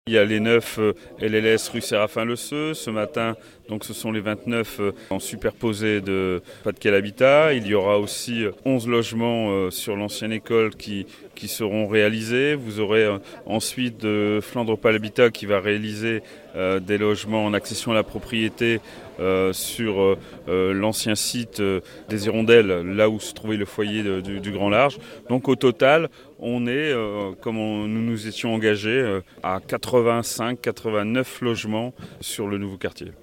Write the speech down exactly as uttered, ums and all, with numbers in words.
Il y a les neuf L L S rue Séraphin-Le-Seu. Ce matin, donc, ce sont les vingt-neuf en superposé de Pas-de-Calais Habitat. Il y aura aussi onze logements sur l'ancienne école qui, qui seront réalisés. Vous aurez ensuite de Flandre Opale Habitat qui va réaliser euh, des logements en accession à la propriété euh, sur euh, l'ancien site euh, des Hirondelles, là où se trouvait le foyer de, du, du Grand Large. Donc au total, on est, euh, comme on, nous nous étions engagés, euh, à quatre-vingt-cinq quatre-vingt-neuf logements sur le nouveau quartier.